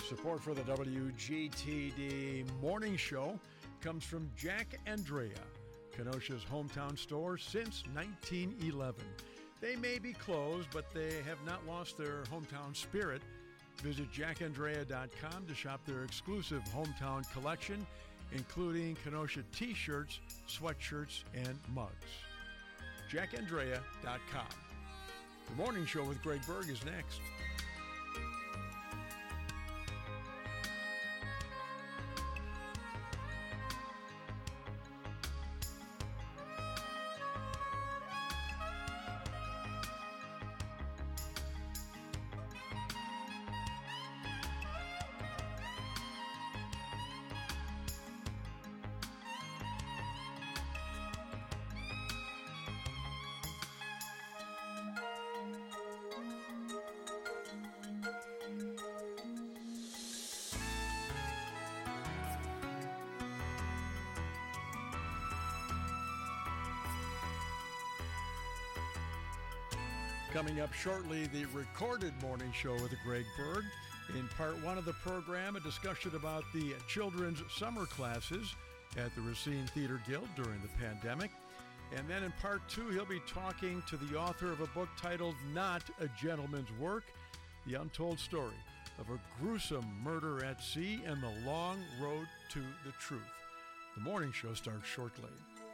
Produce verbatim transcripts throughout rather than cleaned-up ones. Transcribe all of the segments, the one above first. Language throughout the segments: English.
Support for the W G T D Morning Show comes from Jack Andrea, Kenosha's hometown store since nineteen eleven. They may be closed, but they have not lost their hometown spirit. Visit jack andrea dot com to shop their exclusive hometown collection, including Kenosha t-shirts, sweatshirts, and mugs. jack andrea dot com. The Morning Show with Greg Berg is next. Coming up shortly, the recorded Morning Show with Greg Berg. In part one of the program, a discussion about the children's summer classes at the Racine Theater Guild during the pandemic. And then in part two, he'll be talking to the author of a book titled Not a Gentleman's Work, the untold story of a gruesome murder at sea and the long road to the truth. The Morning Show starts shortly.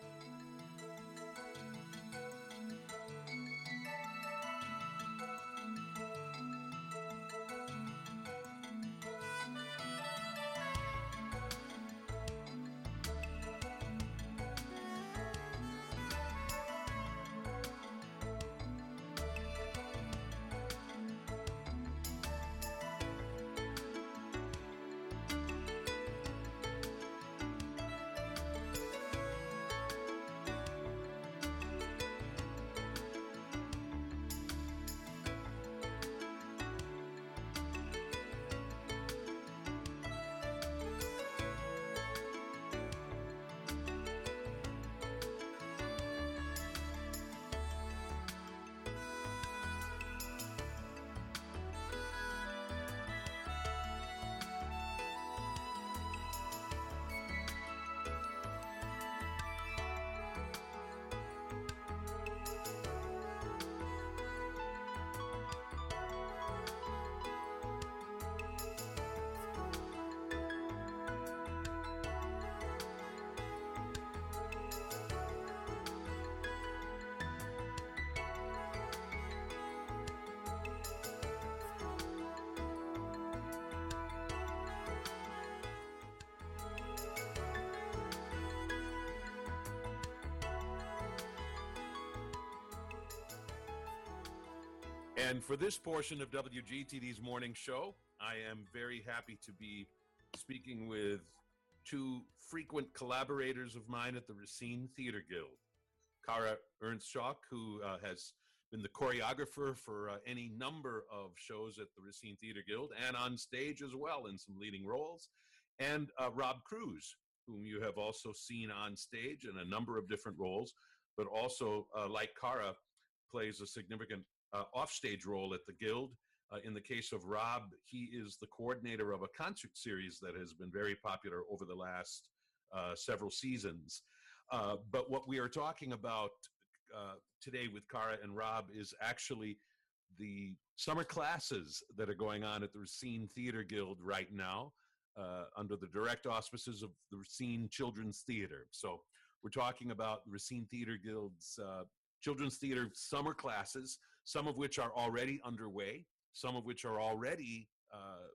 And for this portion of W G T D's Morning Show, I am very happy to be speaking with two frequent collaborators of mine at the Racine Theater Guild. Kara Ernst-Schock, who uh, has been the choreographer for uh, any number of shows at the Racine Theater Guild and on stage as well in some leading roles, and uh, Rob Cruz, whom you have also seen on stage in a number of different roles, but also, uh, like Kara, plays a significant Uh, offstage role at the Guild. Uh, in the case of Rob, he is the coordinator of a concert series that has been very popular over the last uh, several seasons. Uh, but what we are talking about uh, today with Kara and Rob is actually the summer classes that are going on at the Racine Theater Guild right now uh, under the direct auspices of the Racine Children's Theater. So we're talking about the Racine Theater Guild's uh, Children's Theater summer classes, some of which are already underway, some of which are already uh,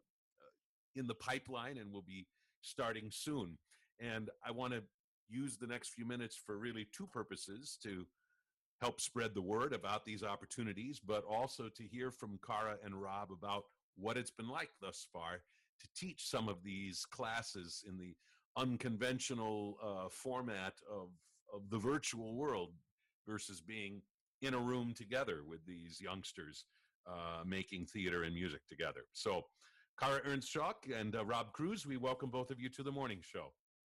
in the pipeline and will be starting soon. And I want to use the next few minutes for really two purposes: to help spread the word about these opportunities, but also to hear from Kara and Rob about what it's been like thus far to teach some of these classes in the unconventional uh, format of, of the virtual world versus being in a room together with these youngsters uh, making theater and music together. So Kara Ernst-Schock and uh, Rob Cruz, we welcome both of you to the Morning Show.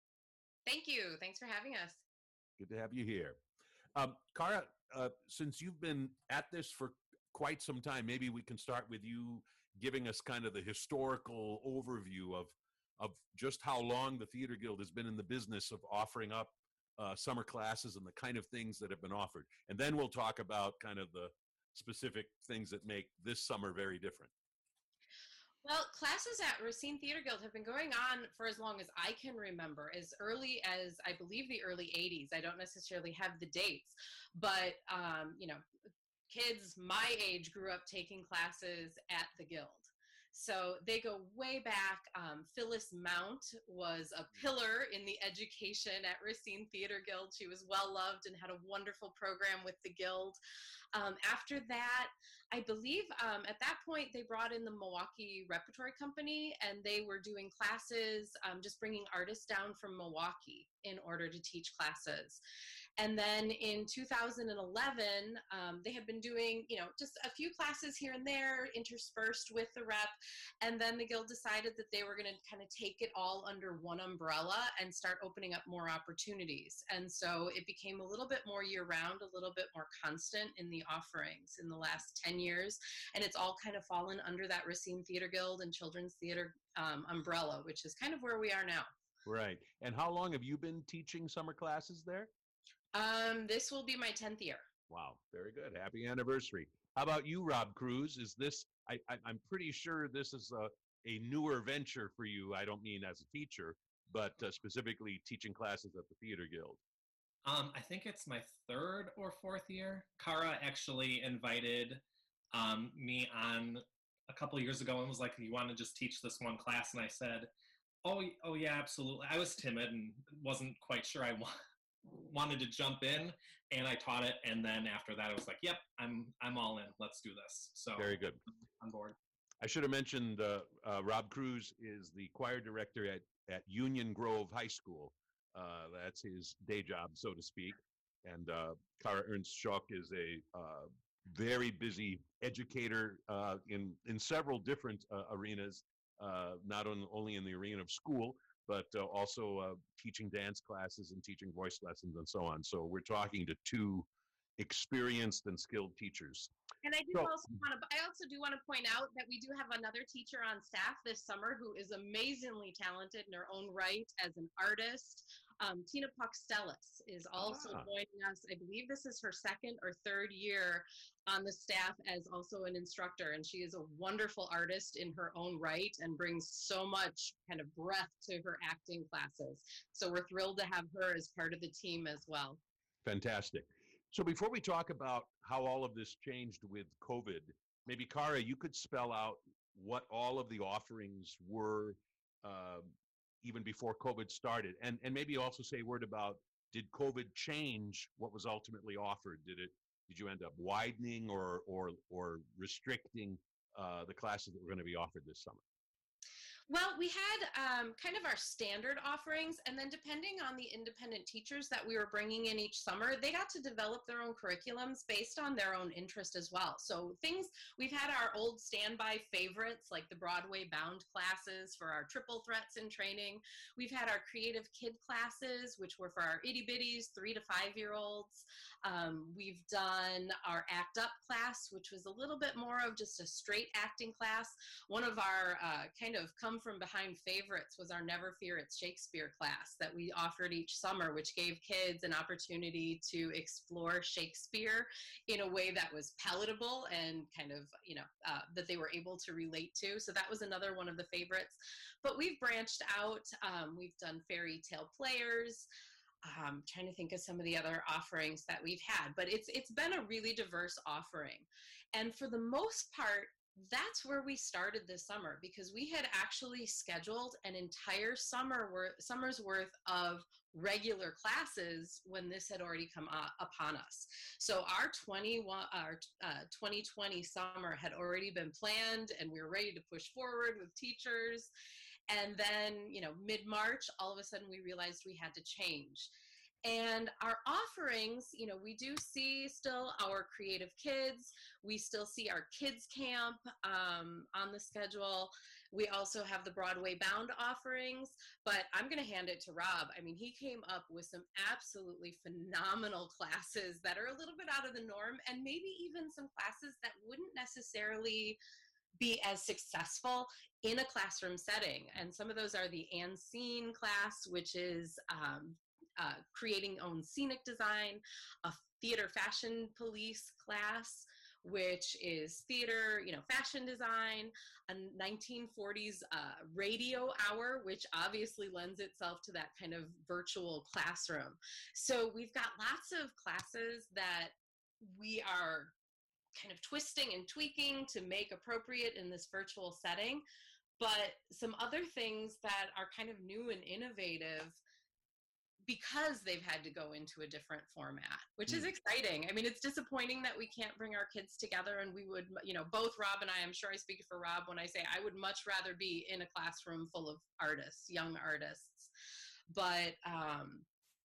Thank you. Thanks for having us. Good to have you here. Um, Kara, uh, since you've been at this for quite some time, maybe we can start with you giving us kind of the historical overview of of just how long the Theater Guild has been in the business of offering up uh, summer classes and the kind of things that have been offered. And then we'll talk about kind of the specific things that make this summer very different. Well, classes at Racine Theater Guild have been going on for as long as I can remember, as early as I believe the early eighties. I don't necessarily have the dates, but um, you know, kids my age grew up taking classes at the Guild. So they go way back. Um, Phyllis Mount was a pillar in the education at Racine Theater Guild. She was well loved and had a wonderful program with the Guild. Um, after that, I believe um, at that point they brought in the Milwaukee Repertory Company, and they were doing classes, um, just bringing artists down from Milwaukee in order to teach classes. And then in two thousand eleven, um, they had been doing, you know, just a few classes here and there interspersed with the rep. And then the Guild decided that they were going to kind of take it all under one umbrella and start opening up more opportunities. And so it became a little bit more year round, a little bit more constant in the offerings in the last ten years. And it's all kind of fallen under that Racine Theater Guild and Children's Theater um, umbrella, which is kind of where we are now. Right. And how long have you been teaching summer classes there? Um, this will be my tenth year. Wow, very good. Happy anniversary. How about you, Rob Cruz? Is this, I, I, I'm pretty sure this is a, a newer venture for you. I don't mean as a teacher, but uh, specifically teaching classes at the Theater Guild. Um, I think it's my third or fourth year. Cara actually invited um, me on a couple years ago and was like, you want to just teach this one class? And I said, oh, oh yeah, absolutely. I was timid and wasn't quite sure I wa- wanted to jump in, and I taught it. And then after that, I was like, yep, I'm I'm all in. Let's do this. So very good. On board. I should have mentioned uh, uh, Rob Cruz is the choir director at, at Union Grove High School. Uh, that's his day job, so to speak. And uh, Cara Ernst Schock is a uh, very busy educator uh, in, in several different uh, arenas, uh, not on, only in the arena of school, but uh, also uh, teaching dance classes and teaching voice lessons and so on. So we're talking to two experienced and skilled teachers. And I do so, also want to, I also do want to point out that we do have another teacher on staff this summer who is amazingly talented in her own right as an artist. Um, Tina Poxtelis is also ah. joining us. I believe this is her second or third year on the staff as also an instructor, and she is a wonderful artist in her own right and brings so much kind of breath to her acting classes. So we're thrilled to have her as part of the team as well. Fantastic. So before we talk about how all of this changed with COVID, maybe Cara, you could spell out what all of the offerings were uh, even before COVID started, and and maybe also say a word about, did COVID change what was ultimately offered? Did it? Did you end up widening or or or restricting uh, the classes that were going to be offered this summer? Well, we had um, kind of our standard offerings, and then depending on the independent teachers that we were bringing in each summer, they got to develop their own curriculums based on their own interest as well. So things, we've had our old standby favorites, like the Broadway bound classes for our triple threats in training. We've had our creative kid classes, which were for our itty bitties, three to five year olds. Um, we've done our Act Up class, which was a little bit more of just a straight acting class. One of our uh, kind of come from behind favorites was our Never Fear It's Shakespeare class that we offered each summer, which gave kids an opportunity to explore Shakespeare in a way that was palatable and kind of, you know, uh, that they were able to relate to. So that was another one of the favorites. But we've branched out. Um, we've done fairy tale players. Um, trying to think of some of the other offerings that we've had, but it's it's been a really diverse offering. And for the most part, that's where we started this summer, because we had actually scheduled an entire summer worth, summer's worth of regular classes when this had already come uh, upon us. So our twenty-one, our uh, twenty twenty summer had already been planned, and we were ready to push forward with teachers. And then, you know, mid-March, all of a sudden we realized we had to change. And our offerings, you know, we do see still our creative kids. We still see our kids camp um, on the schedule. We also have the Broadway bound offerings, but I'm going to hand it to Rob. I mean, he came up with some absolutely phenomenal classes that are a little bit out of the norm, and maybe even some classes that wouldn't necessarily be as successful in a classroom setting. And some of those are the Unseen class, which is um, uh, creating own scenic design, a theater fashion police class, which is theater, you know, fashion design, a nineteen forties uh, radio hour, which obviously lends itself to that kind of virtual classroom. So we've got lots of classes that we are kind of twisting and tweaking to make appropriate in this virtual setting, but some other things that are kind of new and innovative because they've had to go into a different format, which is exciting. I mean, it's disappointing that we can't bring our kids together, and we would, you know, both Rob and I, I'm sure I speak for Rob when I say I would much rather be in a classroom full of artists, young artists. But um,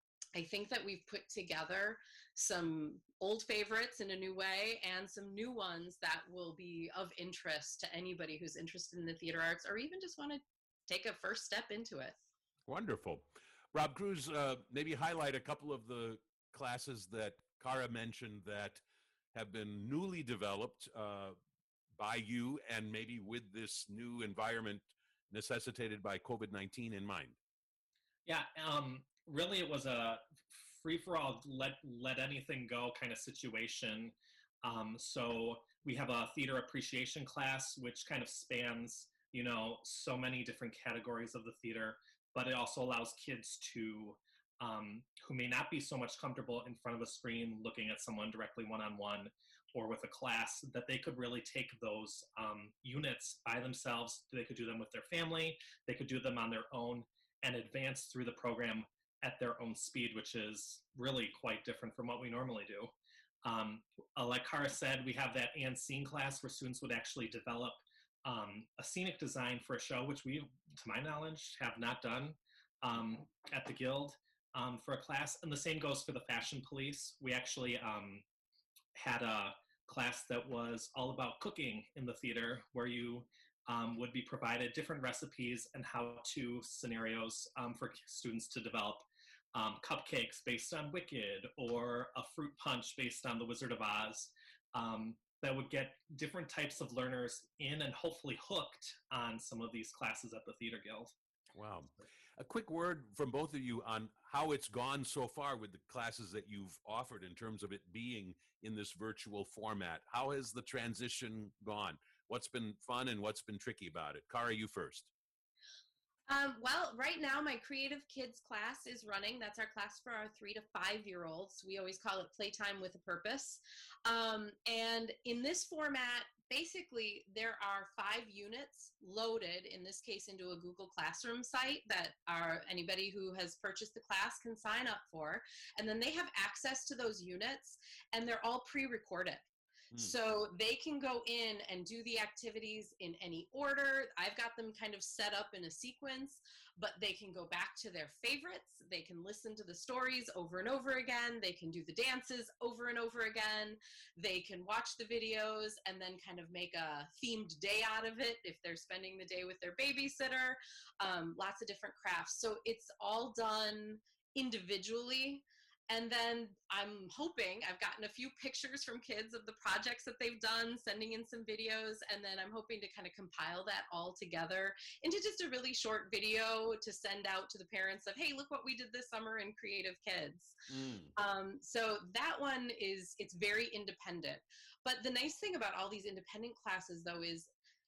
I think that we've put together some old favorites in a new way and some new ones that will be of interest to anybody who's interested in the theater arts or even just want to take a first step into it. Wonderful. Rob Cruz, uh, maybe highlight a couple of the classes that Cara mentioned that have been newly developed uh, by you and maybe with this new environment necessitated by COVID nineteen in mind. Yeah, um, really it was a free-for-all, let, let anything go kind of situation. Um, so we have a theater appreciation class, which kind of spans, you know, so many different categories of the theater, but it also allows kids to, um, who may not be so much comfortable in front of a screen looking at someone directly one-on-one or with a class, that they could really take those um, units by themselves. They could do them with their family, they could do them on their own, and advance through the program at their own speed, which is really quite different from what we normally do. Um, like Cara said, we have that Unseen class where students would actually develop um, a scenic design for a show, which we, to my knowledge, have not done um, at the Guild um, for a class. And the same goes for the Fashion Police. We actually um, had a class that was all about cooking in the theater, where you um, would be provided different recipes and how-to scenarios um, for students to develop um, cupcakes based on Wicked, or a fruit punch based on The Wizard of Oz. Um, that would get different types of learners in and hopefully hooked on some of these classes at the Theater Guild. Wow. A quick word from both of you on how it's gone so far with the classes that you've offered in terms of it being in this virtual format. How has the transition gone? What's been fun and what's been tricky about it? Cara, you first. Um, well, right now my Creative Kids class is running. That's our class for our three to five-year-olds. We always call it Playtime with a Purpose. Um, and in this format, basically there are five units loaded, in this case, into a Google Classroom site that are anybody who has purchased the class can sign up for. And then they have access to those units, and they're all pre-recorded. So they can go in and do the activities in any order. I've got them kind of set up in a sequence, but they can go back to their favorites. They can listen to the stories over and over again. They can do the dances over and over again. They can watch the videos and then kind of make a themed day out of it if they're spending the day with their babysitter. Um, lots of different crafts. So it's all done individually. And then I'm hoping, I've gotten a few pictures from kids of the projects that they've done, sending in some videos, and then I'm hoping to kind of compile that all together into just a really short video to send out to the parents of, hey, look what we did this summer in Creative Kids. Mm. Um, so that one is, it's very independent. But the nice thing about all these independent classes, though, is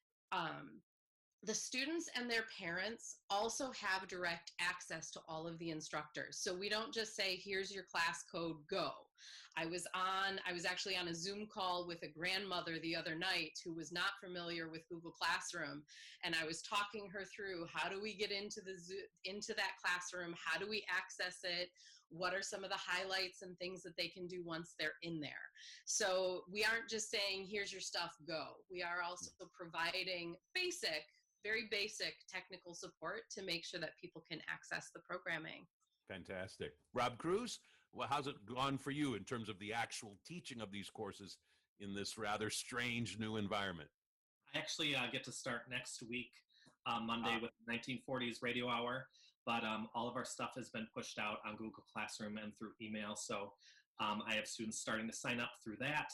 um, the students and their parents also have direct access to all of the instructors. So we don't just say, here's your class code, go. I was on, I was actually on a Zoom call with a grandmother the other night who was not familiar with Google Classroom. And I was talking her through, how do we get into the into that classroom? How do we access it? What are some of the highlights and things that they can do once they're in there? So we aren't just saying, here's your stuff, go. We are also providing basic, very basic technical support to make sure that people can access the programming. Fantastic. Rob Cruz, well, how's it gone for you in terms of the actual teaching of these courses in this rather strange new environment? I actually uh, get to start next week, uh, Monday, ah. with nineteen forties Radio Hour, but um, all of our stuff has been pushed out on Google Classroom and through email. So um, I have students starting to sign up through that.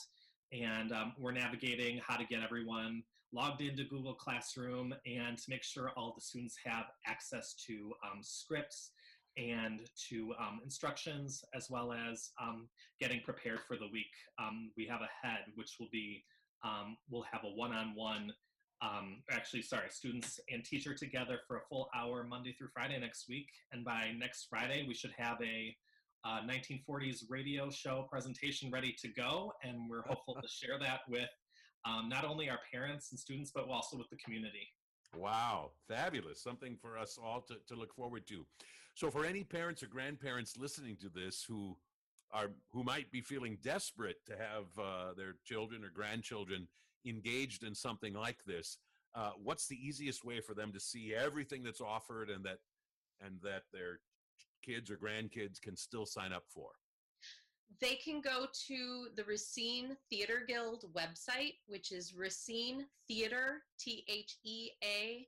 And um, we're navigating how to get everyone logged into Google Classroom and to make sure all the students have access to um, scripts and to um, instructions, as well as um, getting prepared for the week. Um, we have a head, which will be, um, we'll have a one-on-one, um, actually, sorry, students and teacher together for a full hour Monday through Friday next week. And by next Friday, we should have a uh, nineteen forties radio show presentation ready to go. And we're hopeful to share that with um, not only our parents and students, but also with the community. Wow, fabulous. Something for us all to, to look forward to. So for any parents or grandparents listening to this who are who might be feeling desperate to have uh, their children or grandchildren engaged in something like this, uh, what's the easiest way for them to see everything that's offered and that and that their kids or grandkids can still sign up for? They can go to the Racine Theater Guild website, which is Racine Theater, T H E A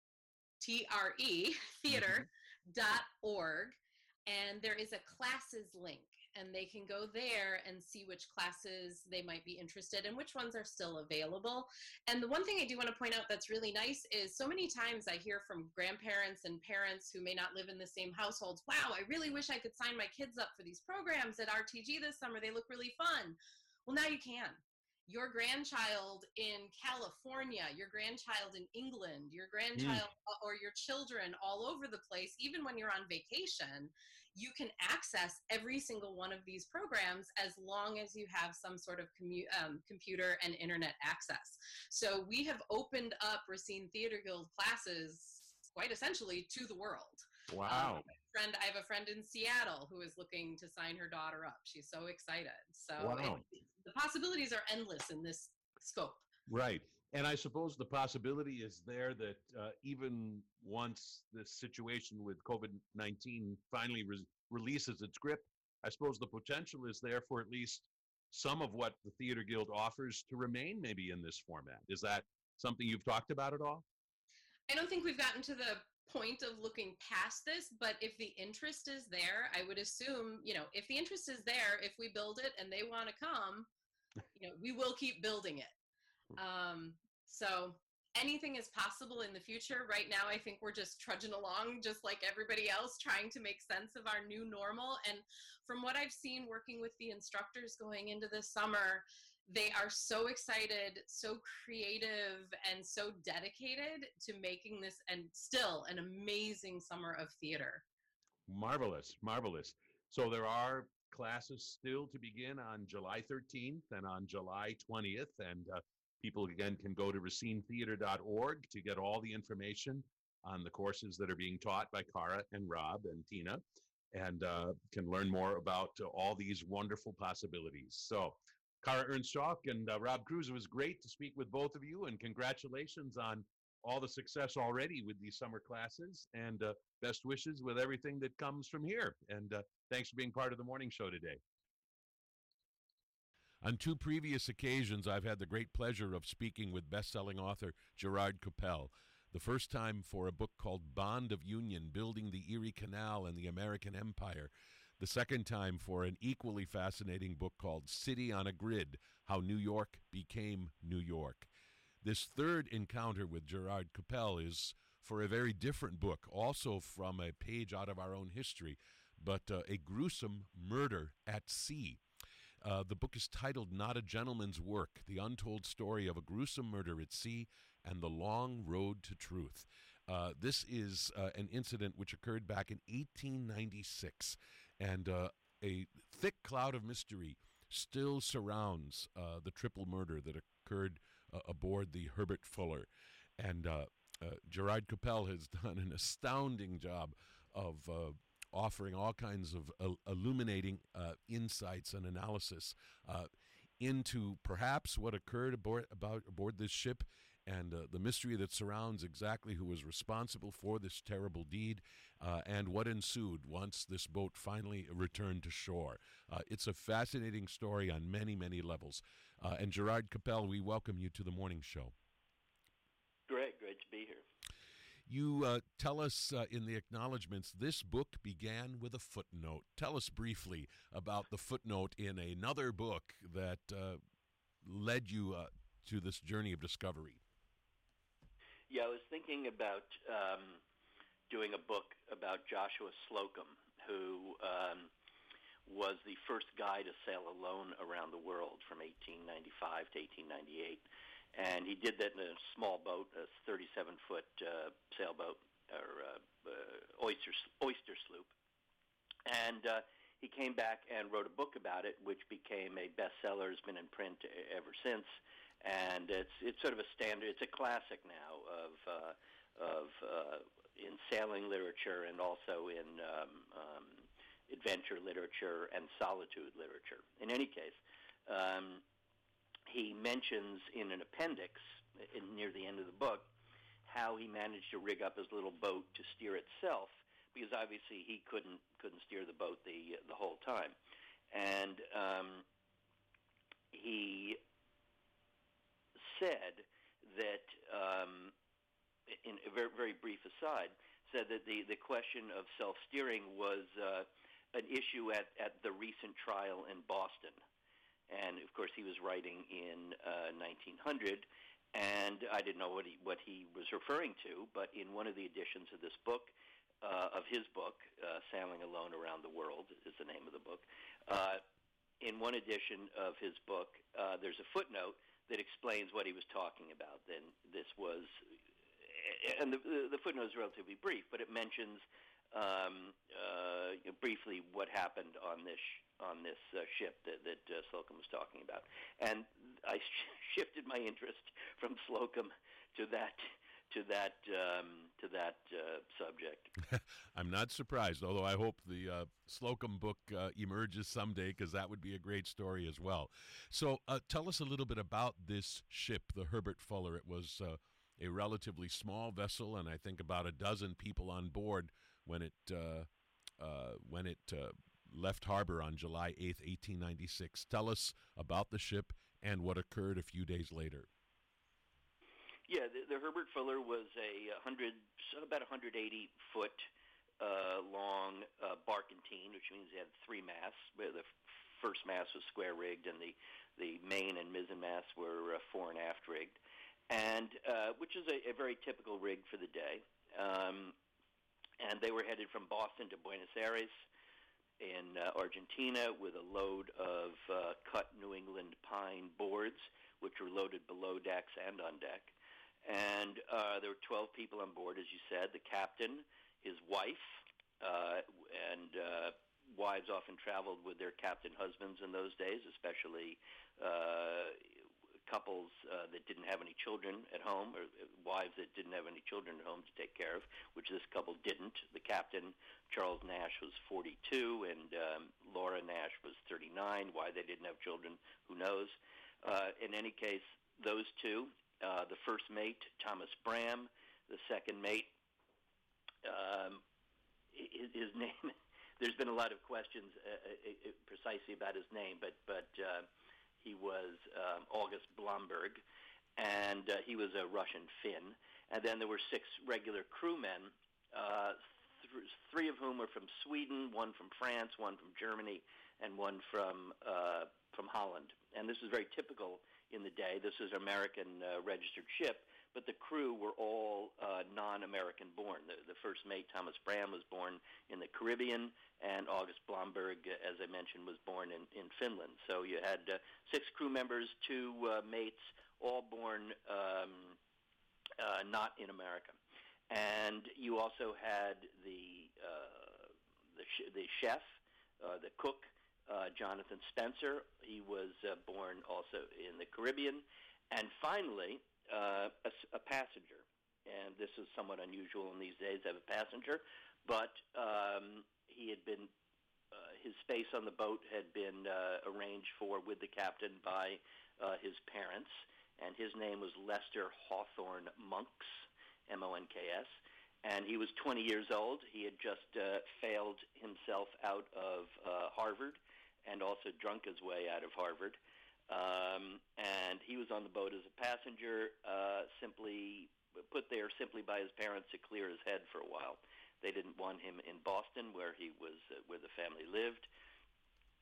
T R E, theater dot org. And there is a classes link, and they can go there and see which classes they might be interested in, which ones are still available. And the one thing I do want to point out that's really nice is so many times I hear from grandparents and parents who may not live in the same households, wow, I really wish I could sign my kids up for these programs at R T G this summer. They look really fun. Well, now you can. Your grandchild in California, your grandchild in England, your grandchild mm. or your children all over the place, even when you're on vacation, you can access every single one of these programs as long as you have some sort of commu- um, computer and internet access. So we have opened up Racine Theater Guild classes quite essentially to the world. Wow. Um, friend, I have a friend in Seattle who is looking to sign her daughter up. She's so excited. So wow. it, the possibilities are endless in this scope. Right. And I suppose the possibility is there that uh, even once this situation with COVID nineteen finally re- releases its grip, I suppose the potential is there for at least some of what the Theater Guild offers to remain maybe in this format. Is that something you've talked about at all? I don't think we've gotten to the point of looking past this, but if the interest is there, I would assume, you know, if the interest is there, if we build it and they want to come, you know, we will keep building it. Um, so anything is possible in the future. Right now, I think we're just trudging along, just like everybody else, trying to make sense of our new normal. And from what I've seen working with the instructors going into this summer, they are so excited, so creative, and so dedicated to making this and still an amazing summer of theater. Marvelous, marvelous. So there are classes still to begin on July thirteenth and on July twentieth, and uh, people again can go to racine theater dot org to get all the information on the courses that are being taught by Cara and Rob and Tina, and uh, can learn more about uh, all these wonderful possibilities. So Cara Ernst-Chalk and uh, Rob Cruz, it was great to speak with both of you, and congratulations on all the success already with these summer classes, and uh, best wishes with everything that comes from here. And uh, thanks for being part of the morning show today. On two previous occasions, I've had the great pleasure of speaking with best-selling author Gerard Coppell. The first time for a book called Bond of Union, Building the Erie Canal and the American Empire. The second time for an equally fascinating book called City on a Grid, How New York Became New York. This third encounter with Gerard Coppell is for a very different book, also from a page out of our own history, but uh, a gruesome murder at sea. Uh, the book is titled Not a Gentleman's Work, The Untold Story of a Gruesome Murder at Sea and the Long Road to Truth. Uh, this is uh, an incident which occurred back in eighteen ninety-six, and uh, a thick cloud of mystery still surrounds uh, the triple murder that occurred uh, aboard the Herbert Fuller. And uh, uh, Gerard Coppell has done an astounding job of uh, offering all kinds of uh, illuminating uh, insights and analysis uh, into perhaps what occurred aboard, about, aboard this ship, and uh, the mystery that surrounds exactly who was responsible for this terrible deed, uh, and what ensued once this boat finally returned to shore. Uh, it's a fascinating story on many, many levels. Uh, and Gerard Coppell, we welcome you to the morning show. Great, great to be here. You uh, tell us uh, in the acknowledgments, this book began with a footnote. Tell us briefly about the footnote in another book that uh, led you uh, to this journey of discovery? Yeah, I was thinking about um, doing a book about Joshua Slocum, who um, was the first guy to sail alone around the world from eighteen ninety-five to eighteen ninety-eight. And he did that in a small boat, a thirty-seven foot uh, sailboat, or uh, uh, oyster, oyster sloop. And uh, he came back and wrote a book about it, which became a bestseller, has been in print ever since. And it's it's sort of a standard, it's a classic now of uh, of uh, in sailing literature and also in um, um, adventure literature and solitude literature. In any case, um, he mentions in an appendix in, near the end of the book how he managed to rig up his little boat to steer itself, because obviously he couldn't couldn't steer the boat the the whole time. And um, he said that, um, in a very, very brief aside, said that the, the question of self-steering was uh, an issue at, at the recent trial in Boston. And, of course, he was writing in uh, nineteen hundred, and I didn't know what he, what he was referring to, but in one of the editions of this book, uh, of his book, uh, Sailing Alone Around the World is the name of the book, uh, in one edition of his book, uh, there's a footnote that explains what he was talking about. Then this was, and the, the footnote is relatively brief, but it mentions um, uh, briefly what happened on this on this uh, ship that, that uh, Slocum was talking about. And I sh- shifted my interest from Slocum to that to that um, to that uh, subject. I'm not surprised, although I hope the uh, Slocum book uh, emerges someday, because that would be a great story as well. So uh, tell us a little bit about this ship, the Herbert Fuller. It was uh, a relatively small vessel, and I think about a dozen people on board when it uh, uh, when it uh, left harbor on July eighth, eighteen ninety-six. Tell us about the ship and what occurred a few days later. Yeah, the, the Herbert Fuller was a hundred, about one hundred eighty foot uh, long uh, barkentine, which means it had three masts. Where the first mast was square rigged, and the the main and mizzen masts were uh, fore and aft rigged, and uh, which is a, a very typical rig for the day. Um, and they were headed from Boston to Buenos Aires in uh, Argentina with a load of uh, cut New England pine boards, which were loaded below decks and on deck. And uh, there were twelve people on board, as you said, the captain, his wife, uh, and uh, wives often traveled with their captain husbands in those days, especially uh, couples uh, that didn't have any children at home, or wives that didn't have any children at home to take care of, which this couple didn't. The captain, Charles Nash, was forty-two, and um, Laura Nash was thirty-nine. Why they didn't have children, who knows? Uh, in any case, those two, uh, the first mate, Thomas Bram, the second mate, um, his, his name, there's been a lot of questions uh, uh, precisely about his name, but, but uh, he was um, August Blomberg, and uh, he was a Russian Finn. And then there were six regular crewmen, uh, th- three of whom were from Sweden, one from France, one from Germany, and one from uh, from Holland. And this was very typical in the day. This was an American uh, registered ship, but the crew were all uh, non-American born. The, the first mate, Thomas Bram, was born in the Caribbean, and August Blomberg, as I mentioned, was born in, in Finland. So you had uh, six crew members, two uh, mates, all born um, uh, not in America. And you also had the uh, the, sh- the chef, uh, the cook, uh, Jonathan Spencer. He was uh, born also in the Caribbean. And finally, uh, a, a passenger. And this is somewhat unusual in these days to have a passenger. But um, he had been, uh, his space on the boat had been uh, arranged for with the captain by uh, his parents. And his name was Lester Hawthorne Monks, M O N K S. And he was twenty years old. He had just uh, failed himself out of uh, Harvard and also drunk his way out of Harvard. Um, and he was on the boat as a passenger, uh, simply put there simply by his parents to clear his head for a while. They didn't want him in Boston, where he was, uh, where the family lived.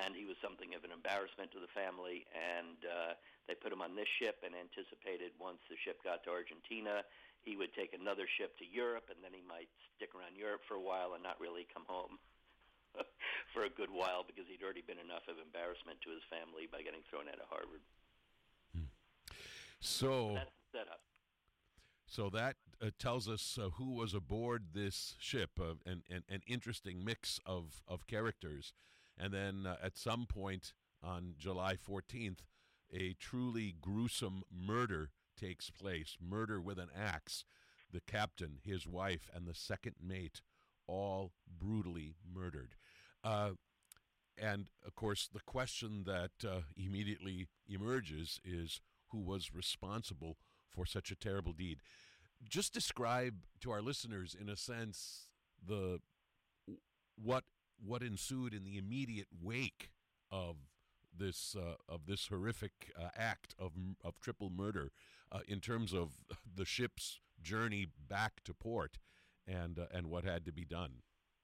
and he was something of an embarrassment to the family, and uh, they put him on this ship and anticipated once the ship got to Argentina, he would take another ship to Europe, and then he might stick around Europe for a while and not really come home for a good while because he'd already been enough of embarrassment to his family by getting thrown out of Harvard. Hmm. So, so that's the setup. So that uh, tells us uh, who was aboard this ship, uh, and, and an interesting mix of, of characters. And then uh, at some point on July fourteenth, a truly gruesome murder takes place, murder with an axe. The captain, his wife, and the second mate, all brutally murdered. Uh, and, of course, the question that uh, immediately emerges is who was responsible for such a terrible deed. Just describe to our listeners, in a sense, the what what ensued in the immediate wake of this uh, of this horrific uh, act of of triple murder, uh, in terms of the ship's journey back to port, and uh, and what had to be done.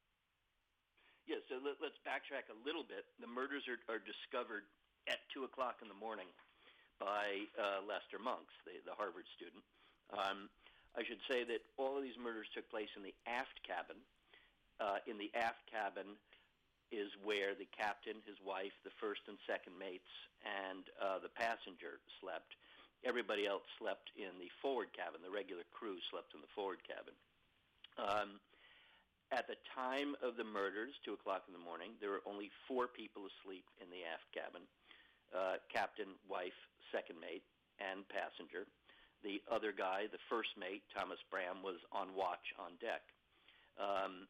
Yeah, so let, let's backtrack a little bit. The murders are, are discovered at two o'clock in the morning by uh, Lester Monks, the, the Harvard student. Um, I should say that all of these murders took place in the aft cabin. Uh, in the aft cabin is where the captain, his wife, the first and second mates, and uh, the passenger slept. Everybody else slept in the forward cabin. The regular crew slept in the forward cabin. Um, at the time of the murders, two o'clock in the morning, there were only four people asleep in the aft cabin. Uh, captain, wife, second mate, and passenger. The other guy, the first mate, Thomas Bram, was on watch on deck. Um,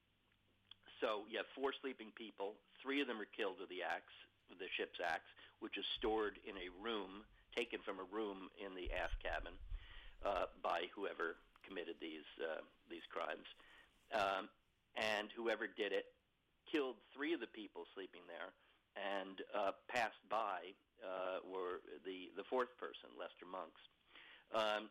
so you have four sleeping people. Three of them are killed with the axe, with the ship's axe, which is stored in a room, taken from a room in the aft cabin uh, by whoever committed these uh, these crimes. Um, and whoever did it killed three of the people sleeping there, and uh, passed by uh, were the, the fourth person, Lester Monks. Um,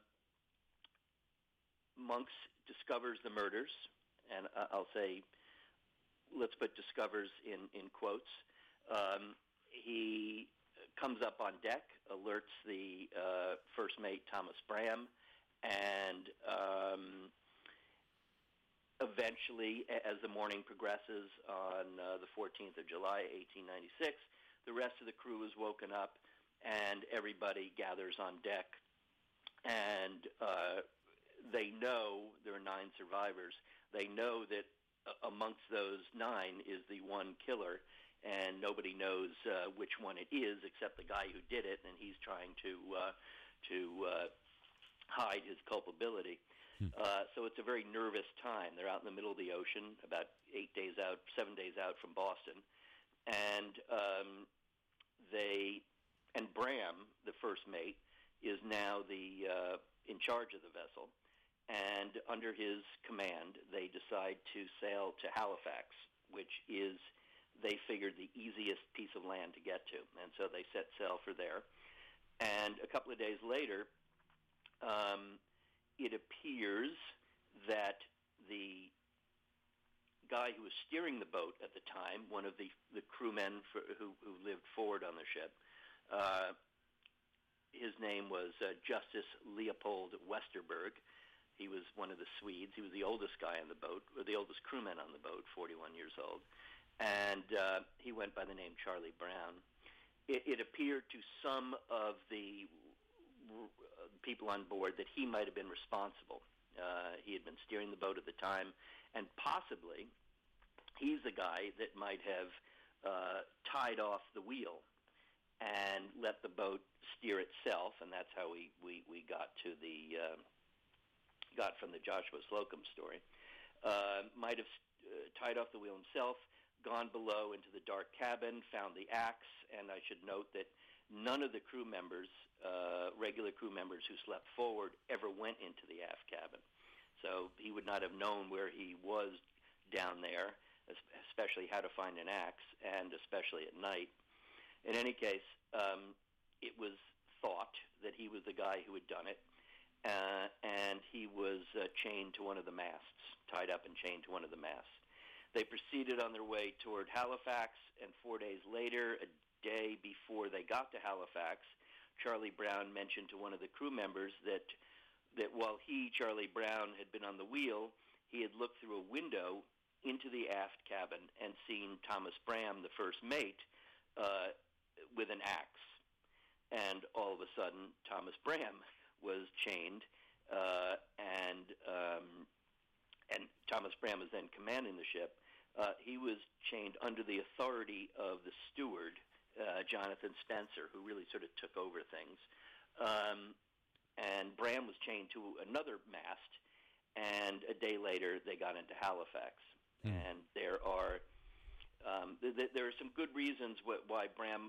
Monks discovers the murders, and uh, I'll say, let's put discovers in, in quotes. Um, he comes up on deck, alerts the uh, first mate, Thomas Bram, and um, eventually, as the morning progresses on uh, the fourteenth of July, eighteen ninety-six, the rest of the crew is woken up, and everybody gathers on deck. And uh, they know there are nine survivors. They know that uh, amongst those nine is the one killer, and nobody knows uh, which one it is except the guy who did it, and he's trying to uh, to uh, hide his culpability. Hmm. Uh, so it's a very nervous time. They're out in the middle of the ocean, about eight days out, seven days out from Boston, and um, they and Bram, the first mate, is now the uh, in charge of the vessel, and under his command, they decide to sail to Halifax, which is, they figured, the easiest piece of land to get to, and so they set sail for there. And a couple of days later, um, it appears that the guy who was steering the boat at the time, one of the, the crewmen for, who, who lived forward on the ship, uh, his name was uh, Justice Leopold Westerberg. He was one of the Swedes. He was the oldest guy on the boat, or the oldest crewman on the boat, forty-one years old. And uh, he went by the name Charlie Brown. It, it appeared to some of the r- people on board that he might have been responsible. Uh, he had been steering the boat at the time, and possibly he's the guy that might have uh, tied off the wheel and let the boat steer itself, and that's how we, we, we got to the uh, got from the Joshua Slocum story. Uh, might have uh, tied off the wheel himself, gone below into the dark cabin, found the axe, and I should note that none of the crew members, uh, regular crew members who slept forward, ever went into the aft cabin. So he would not have known where he was down there, especially how to find an axe, and especially at night. In any case, um, it was thought that he was the guy who had done it, uh, and he was uh, chained to one of the masts, tied up and chained to one of the masts. They proceeded on their way toward Halifax, and four days later, a day before they got to Halifax, Charlie Brown mentioned to one of the crew members that that while he, Charlie Brown, had been on the wheel, he had looked through a window into the aft cabin and seen Thomas Bram, the first mate, uh, with an axe. And all of a sudden, Thomas Bram was chained, uh, and um, and Thomas Bram was then commanding the ship. Uh, he was chained under the authority of the steward, uh, Jonathan Spencer, who really sort of took over things. Um, and Bram was chained to another mast, and a day later they got into Halifax. Mm. And there are um, th- th- there are some good reasons wh- why Bram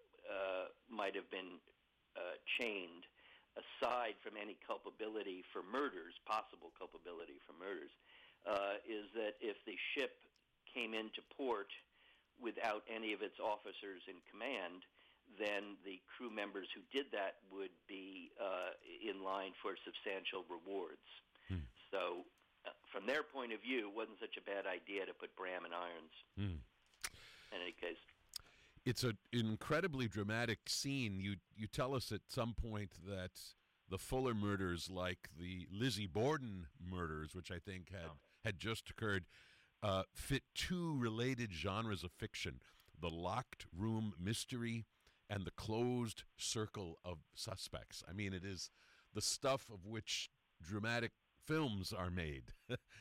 uh, might have been uh, chained, aside from any culpability for murders, possible culpability for murders, uh, is that if the ship came into port without any of its officers in command, then the crew members who did that would be uh, in line for substantial rewards. Hmm. So uh, from their point of view, it wasn't such a bad idea to put Bram in irons. Hmm. In any case. It's an incredibly dramatic scene. You, you tell us at some point that the Fuller murders, like the Lizzie Borden murders, which I think had, oh. had just occurred, Uh, fit two related genres of fiction: the locked room mystery and the closed circle of suspects. I mean, it is the stuff of which dramatic films are made.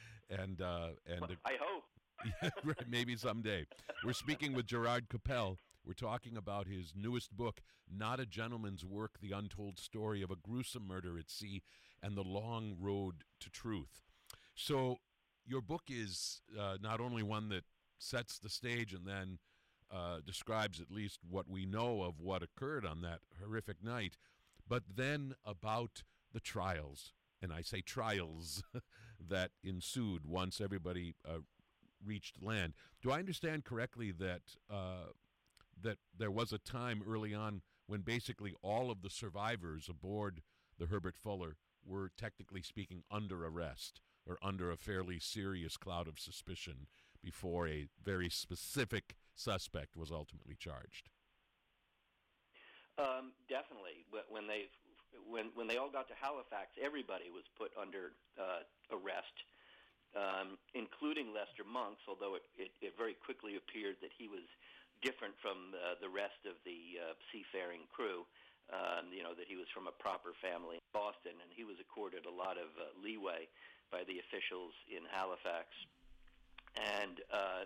and uh, and well, I hope. Yeah, right, maybe someday. We're speaking with Gerard Coppell. We're talking about his newest book, Not a Gentleman's Work, The Untold Story of a Gruesome Murder at Sea and the Long Road to Truth. So your book is uh, not only one that sets the stage and then uh, describes at least what we know of what occurred on that horrific night, but then about the trials, and I say trials, that ensued once everybody uh, reached land. Do I understand correctly that uh, that there was a time early on when basically all of the survivors aboard the Herbert Fuller were, technically speaking, under arrest, or under a fairly serious cloud of suspicion before a very specific suspect was ultimately charged? Um, definitely. When they when when they all got to Halifax, everybody was put under uh, arrest, um, including Lester Monks, although it, it, it very quickly appeared that he was different from uh, the rest of the uh, seafaring crew. Um, you know, that he was from a proper family in Boston, and he was accorded a lot of uh, leeway by the officials in Halifax. And uh,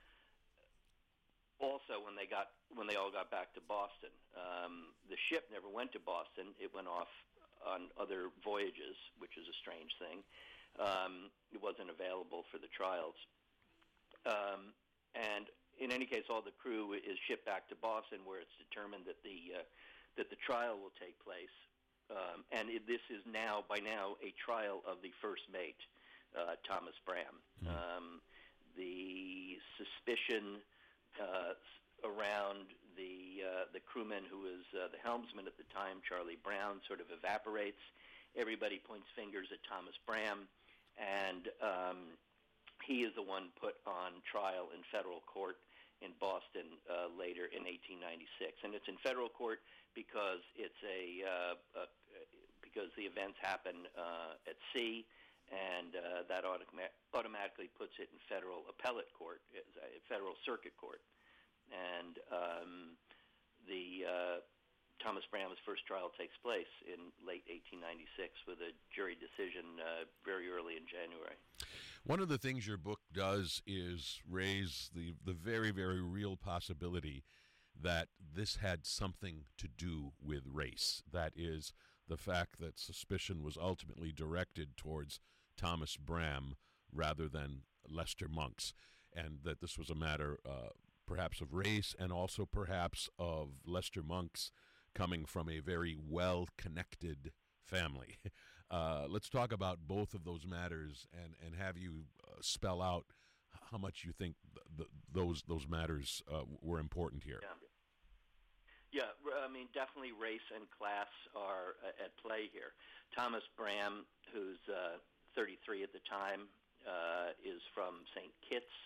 also, when they got when they all got back to Boston, um, the ship never went to Boston. It went off on other voyages, which is a strange thing. Um, it wasn't available for the trials. Um, and in any case, all the crew is shipped back to Boston, where it's determined that the uh, that the trial will take place. Um, and it, this is now, by now, a trial of the first mate, uh, Thomas Bram. Mm-hmm. Um, the suspicion uh, around the uh, the crewman who was uh, the helmsman at the time, Charlie Brown, sort of evaporates. Everybody points fingers at Thomas Bram, and um, he is the one put on trial in federal court in Boston uh, later in eighteen ninety-six. And it's in federal court because it's a uh, uh, because the events happen uh, at sea, and uh, that automa- automatically puts it in federal appellate court, uh, federal circuit court. And um, the uh, Thomas Bram's first trial takes place in late eighteen ninety-six with a jury decision uh, very early in January. One of the things your book does is raise the, the very, very real possibility that this had something to do with race. That is, the fact that suspicion was ultimately directed towards Thomas Bram rather than Lester Monks, and that this was a matter uh, perhaps of race and also perhaps of Lester Monks coming from a very well-connected family. Uh, let's talk about both of those matters and, and have you uh, spell out how much you think th- th- those those matters uh, were important here. Yeah. yeah, I mean, definitely race and class are uh, at play here. Thomas Bram, who's uh, thirty-three at the time, uh, is from Saint Kitts,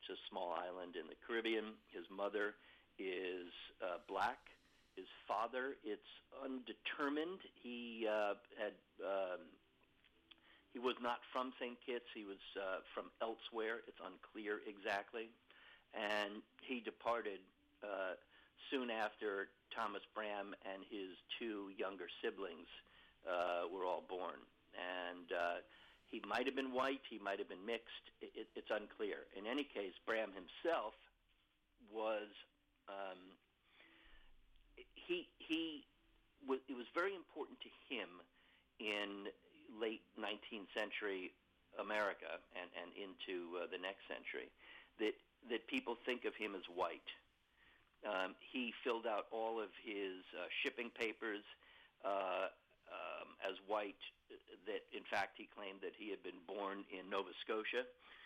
It's a small island in the Caribbean. His mother is uh, black. His father, it's undetermined. He uh, had um, he was not from Saint Kitts. He was uh, from elsewhere. It's unclear exactly. And he departed uh, soon after Thomas Bram and his two younger siblings uh, were all born. And uh, he might have been white. He might have been mixed. It, it, it's unclear. In any case, Bram himself was... Um, He he was, it was very important to him in late nineteenth century America and, and into uh, the next century that that people think of him as white. Um, he filled out all of his uh, shipping papers uh, um, as white. That in fact he claimed that he had been born in Nova Scotia,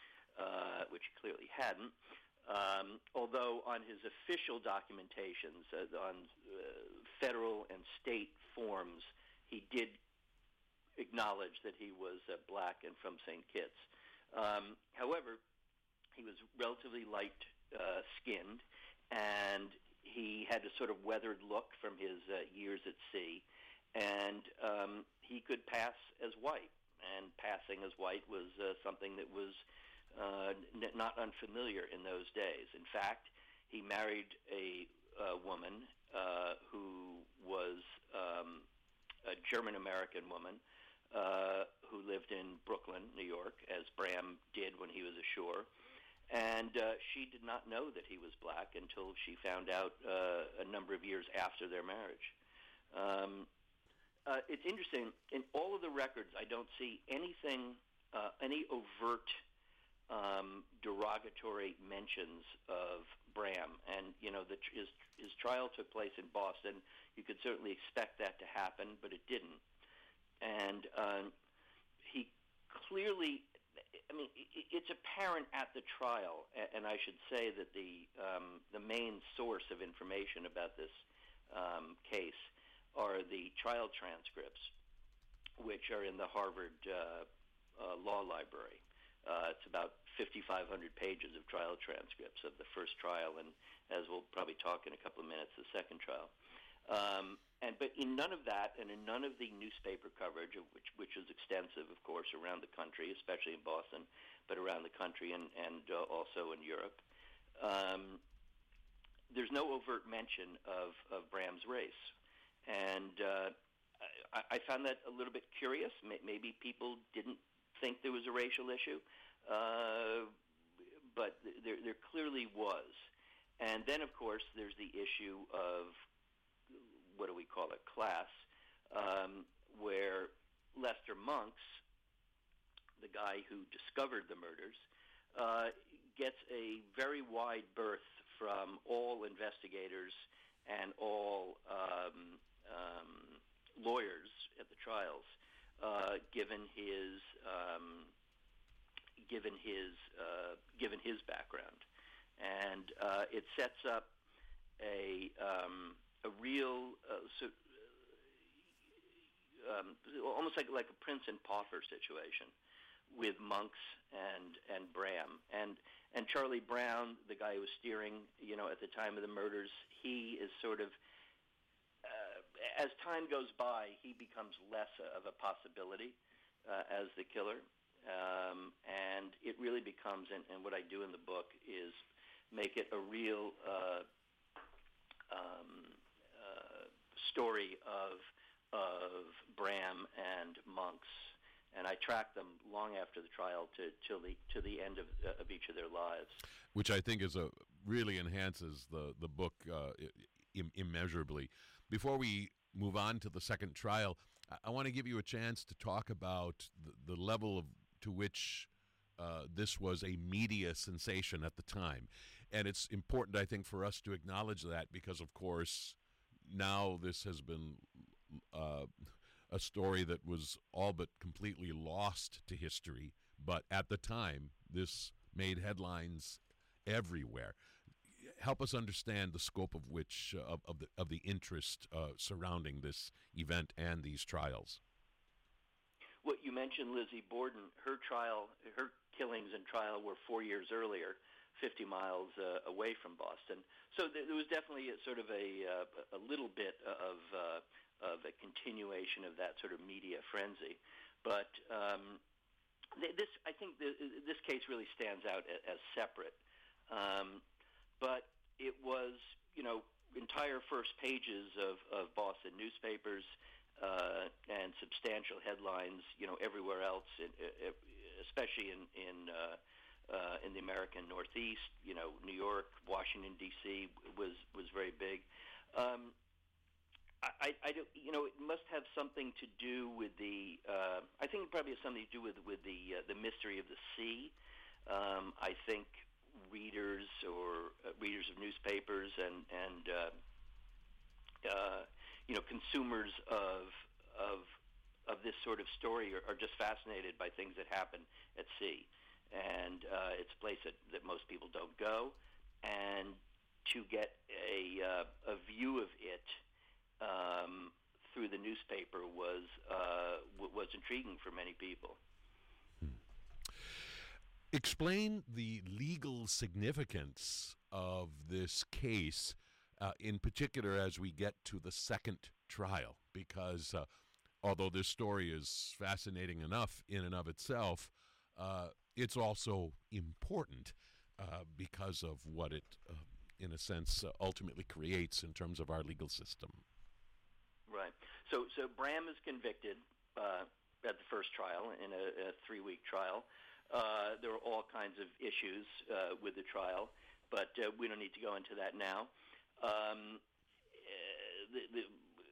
uh, which he clearly hadn't. Um, although on his official documentations, uh, on uh, federal and state forms, he did acknowledge that he was uh, black and from Saint Kitts. Um, however, he was relatively light-skinned, uh, and he had a sort of weathered look from his uh, years at sea, and um, he could pass as white, and passing as white was uh, something that was Uh, n- not unfamiliar in those days. In fact, he married a uh, woman uh, who was um, a German-American woman uh, who lived in Brooklyn, New York, as Bram did when he was ashore. And uh, she did not know that he was black until she found out uh, a number of years after their marriage. Um, uh, it's interesting. In all of the records, I don't see anything, uh, any overt Um, derogatory mentions of Bram, and you know the, his his trial took place in Boston. You could certainly expect that to happen, but it didn't. And um, he clearly, I mean, it, it's apparent at the trial, and I should say that the um, the main source of information about this um, case are the trial transcripts, which are in the Harvard uh, uh, Law Library. Uh, it's about fifty-five hundred pages of trial transcripts of the first trial, and as we'll probably talk in a couple of minutes, the second trial. Um, and but in none of that, and in none of the newspaper coverage, of which which is extensive, of course, around the country, especially in Boston, but around the country and and uh, also in Europe, um, there's no overt mention of of Bram's race, and uh, I, I found that a little bit curious. Maybe people didn't think there was a racial issue, uh, but there, there clearly was. And then, of course, there's the issue of, what do we call it, class, um, where Lester Monks, the guy who discovered the murders, uh, gets a very wide berth from all investigators and all um, um, lawyers at the trials. Uh, given his um, given his uh, given his background, and uh, it sets up a um, a real uh, so, um, almost like like a prince and pauper situation with Monks and and Bram and and Charlie Brown, the guy who was steering, you know, at the time of the murders. He is sort of Uh, as time goes by, he becomes less of a possibility uh, as the killer, um, and it really becomes, and, and what I do in the book is make it a real uh, um, uh, story of of Bram and Monks, and I track them long after the trial to till the to the end of uh, of each of their lives, which I think is a really enhances the the book uh, im- immeasurably. Before we move on to the second trial, I, I want to give you a chance to talk about the, the level of to which uh, this was a media sensation at the time. And it's important, I think, for us to acknowledge that because, of course, now this has been uh, a story that was all but completely lost to history. But at the time, this made headlines everywhere. Help us understand the scope of which uh, of, of the of the interest uh, surrounding this event and these trials. Well, you mentioned Lizzie Borden. Her trial, her killings and trial were four years earlier. fifty miles uh, away from Boston. So th- there was definitely a, sort of a uh, a little bit of uh, of a continuation of that sort of media frenzy, but um, th- this I think th- this case really stands out as, as separate. Um, but it was, you know, entire first pages of, of Boston newspapers uh, and substantial headlines, you know, everywhere else, in, especially in in, uh, uh, in the American Northeast. You know, New York, Washington D C was was very big. Um, I, I don't, you know, it must have something to do with the. Uh, I think it probably has something to do with with the uh, the mystery of the sea. Um, I think readers or uh, readers of newspapers and and uh, uh, you know consumers of of of this sort of story are, are just fascinated by things that happen at sea, and uh, it's a place that, that most people don't go, and to get a uh, a view of it um, through the newspaper was uh, w- was intriguing for many people. Explain the legal significance of this case, uh, in particular as we get to the second trial, because uh, although this story is fascinating enough in and of itself, uh, it's also important uh, because of what it, uh, in a sense, uh, ultimately creates in terms of our legal system. Right. So, so Bram is convicted uh, at the first trial in a, a three-week trial. Uh, there were all kinds of issues uh, with the trial, but uh, we don't need to go into that now. Um, the, the,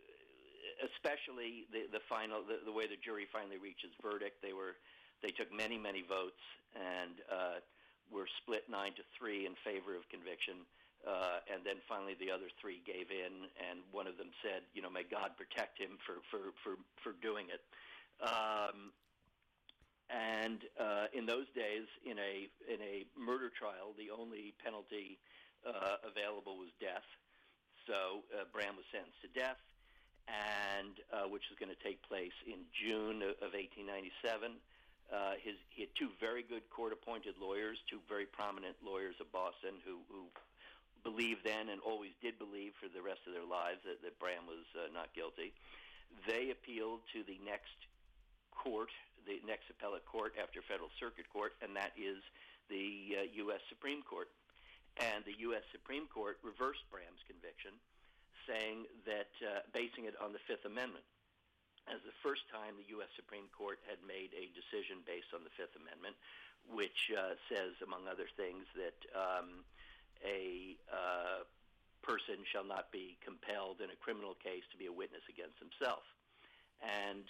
especially the, the final, the, the way the jury finally reached its verdict, they were they took many, many votes and uh, were split nine to three in favor of conviction. Uh, and then finally the other three gave in, and one of them said, you know, may God protect him for, for, for, for doing it. Um, And uh, in those days, in a in a murder trial, the only penalty uh, available was death. So uh, Bram was sentenced to death, and uh, which was going to take place in June of eighteen ninety-seven. Uh, his he had two very good court-appointed lawyers, two very prominent lawyers of Boston, who who believed then and always did believe for the rest of their lives that, that Bram was uh, not guilty. They appealed to the next court, the next appellate court after Federal Circuit Court, and that is the uh, U S Supreme Court. And the U S Supreme Court reversed Bram's conviction, saying that, uh, basing it on the Fifth Amendment, as the first time the U S Supreme Court had made a decision based on the Fifth Amendment, which uh, says, among other things, that um, a uh, person shall not be compelled in a criminal case to be a witness against himself. And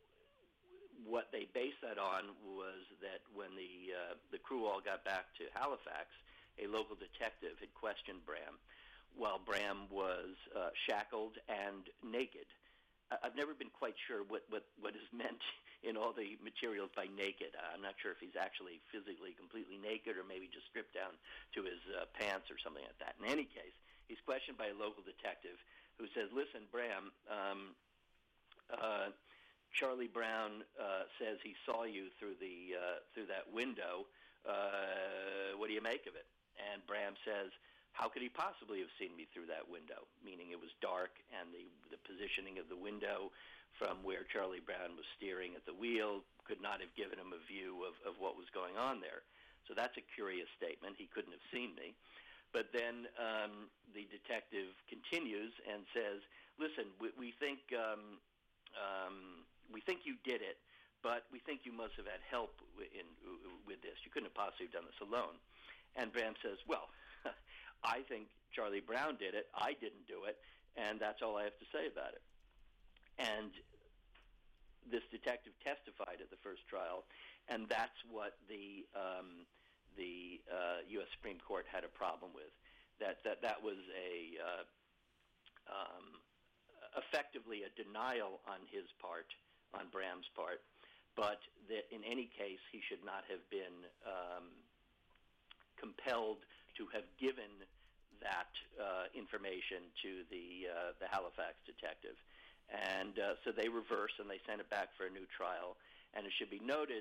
what they based that on was that when the uh, the crew all got back to Halifax, a local detective had questioned Bram while Bram was uh, shackled and naked. I've never been quite sure what, what, what is meant in all the materials by naked. I'm not sure if he's actually physically completely naked or maybe just stripped down to his uh, pants or something like that. In any case, he's questioned by a local detective who says, listen, Bram, um, uh, Charlie Brown uh, says he saw you through the uh, through that window. Uh, what do you make of it? And Bram says, how could he possibly have seen me through that window? Meaning it was dark, and the, the positioning of the window from where Charlie Brown was steering at the wheel could not have given him a view of, of what was going on there. So that's a curious statement. He couldn't have seen me. But then um, the detective continues and says, listen, we, we think... Um, um, We think you did it, but we think you must have had help in, with this. You couldn't have possibly done this alone. And Bram says, well, I think Charlie Brown did it. I didn't do it, and that's all I have to say about it. And this detective testified at the first trial, and that's what the um, the uh, U S Supreme Court had a problem with. That that that was a uh, um, effectively a denial on his part. On Bram's part, but that in any case he should not have been um, compelled to have given that uh, information to the uh, the Halifax detective. And uh, so they reversed and they sent it back for a new trial. And it should be noted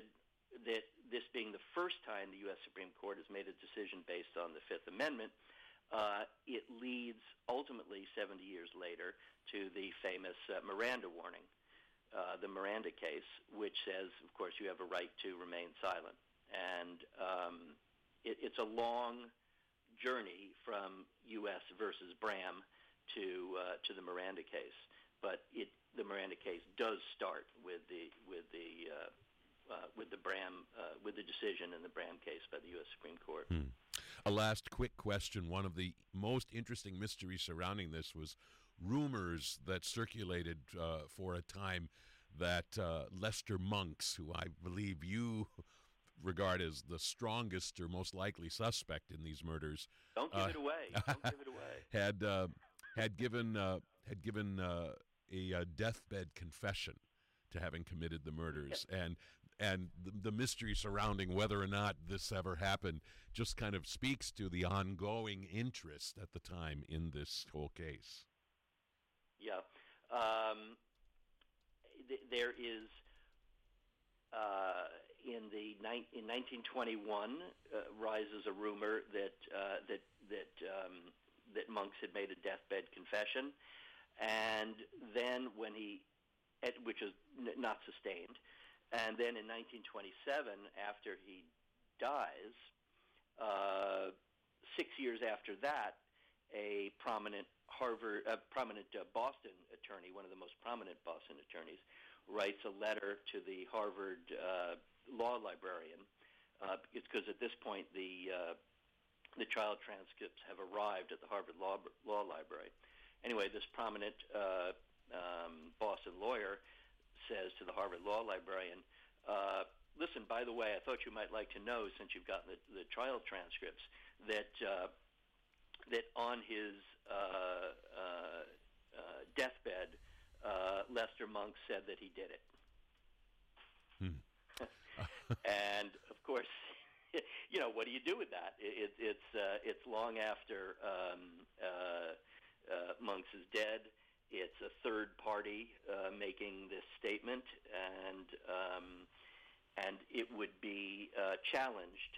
that this being the first time the U S Supreme Court has made a decision based on the Fifth Amendment, uh, it leads ultimately seventy years later to the famous uh, Miranda warning, uh, the Miranda case, which says, of course, you have a right to remain silent. And um, it, it's a long journey from U S versus Bram to uh, to the Miranda case, but it the Miranda case does start with the with the uh, uh, with the Bram uh, with the decision in the Bram case by the U S Supreme Court. Hmm. A last quick question. One of the most interesting mysteries surrounding this was rumors that circulated uh, for a time that uh, Lester Monks, who I believe you regard as the strongest or most likely suspect in these murders, Don't give uh, it away. Don't give it away. had uh, had given uh, had given uh, a, a deathbed confession to having committed the murders, Yep. and and the, the mystery surrounding whether or not this ever happened just kind of speaks to the ongoing interest at the time in this whole case. Yeah. Um, th- there is, uh, in the ni- in nineteen twenty-one, uh, rises a rumor that uh, that that um, that Monks had made a deathbed confession, and then when he, at, which was n- not sustained, and then in nineteen twenty-seven, after he dies, uh, six years after that, a prominent Harvard, a prominent uh, Boston attorney, one of the most prominent Boston attorneys, writes a letter to the Harvard uh, law librarian. Uh, it's because at this point the uh, the trial transcripts have arrived at the Harvard Law Law Library. Anyway, this prominent uh, um, Boston lawyer says to the Harvard Law librarian, uh, "Listen, by the way, I thought you might like to know, since you've gotten the, the trial transcripts, that uh, that on his uh, uh, uh, deathbed, uh, Lester Monks said that he did it." Hmm. And of course, you know, what do you do with that? It, it, it's uh, it's long after um, uh, uh, Monks is dead. It's a third party uh, making this statement, and um, and it would be uh, challenged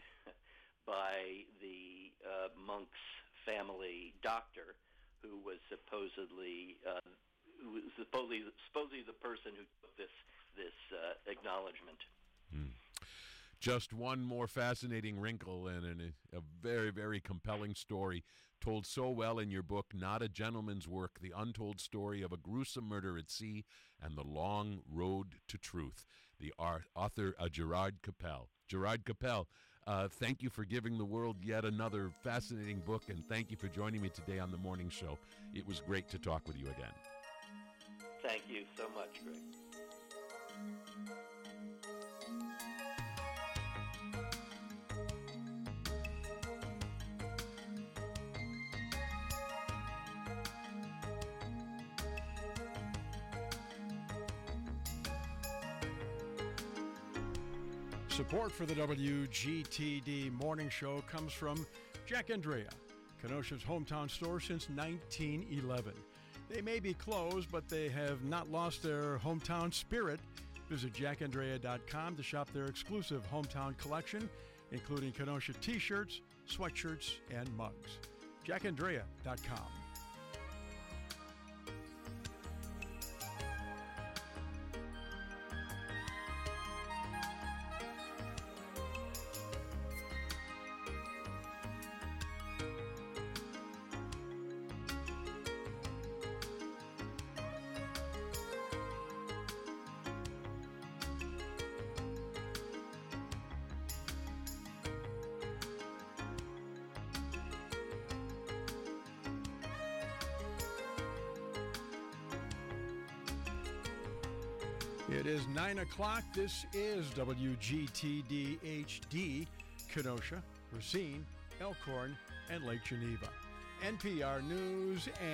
by the uh, Monks family doctor, who was supposedly uh, who was supposedly supposedly the person who took this this uh, acknowledgement. Hmm. Just one more fascinating wrinkle and an, a very, very compelling story told so well in your book, Not a Gentleman's Work, The Untold Story of a Gruesome Murder at Sea and the Long Road to Truth. The art, author, uh, Gerard Capel. Gerard Capel, uh, thank you for giving the world yet another fascinating book, and thank you for joining me today on the morning show. It was great to talk with you again. Thank you so much, Greg. Support for the W G T D Morning Show comes from Jack Andrea, Kenosha's hometown store since nineteen eleven. They may be closed, but they have not lost their hometown spirit. Visit jack andrea dot com to shop their exclusive hometown collection, including Kenosha t-shirts, sweatshirts, and mugs. jack andrea dot com. It is nine o'clock. This is W G T D H D, Kenosha, Racine, Elkhorn, and Lake Geneva. N P R News and